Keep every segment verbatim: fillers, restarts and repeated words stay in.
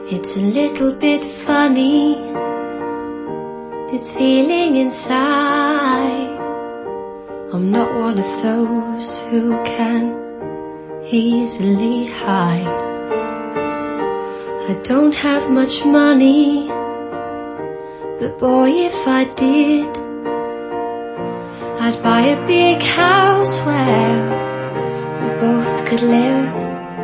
It's a little bit funny, this feeling inside. I'm not one of those who can easily hide. I don't have much money, but boy, if I did, I'd buy a big house where we both could live.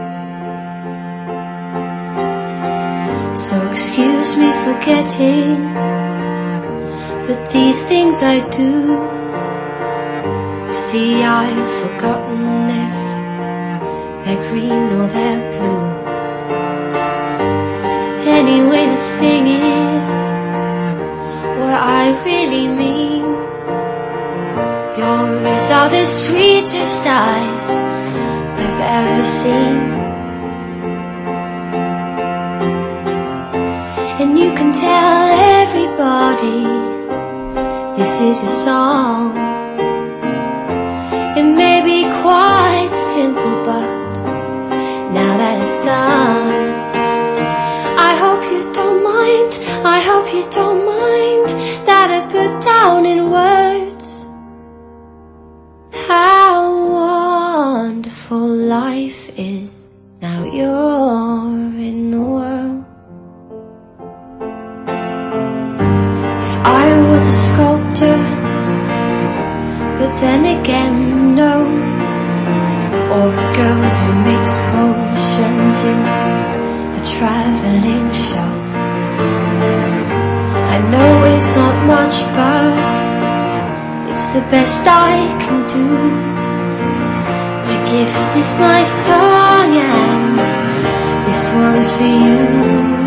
So excuse me for getting, but these things I do. You see, I've forgotten if they're green or they're blue. Anyway, the thing is, what I really mean, your eyes are the sweetest eyes I've ever seen. And you can tell everybody this is a song. It may be quite simple, but now that it's done, I hope you don't mind, I hope you don't mind that I put down in words how wonderful life is now you're in the world. I was a sculptor, but then again, no. Or a girl who makes potions in a traveling show. I know it's not much, but it's the best I can do. My gift is my song, and this one's for you.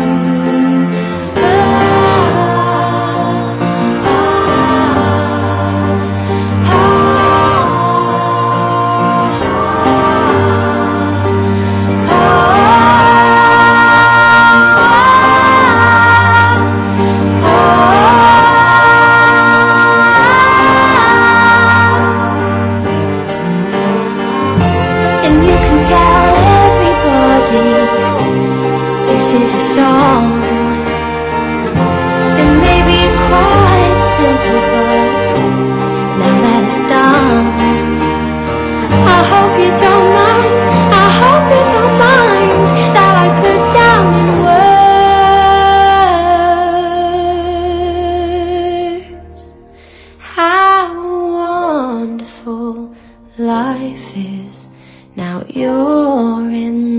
This is a song. It may be quite simple, but now that it's done, I hope you don't mind, I hope you don't mind that I put down in words how wonderful life is now you're in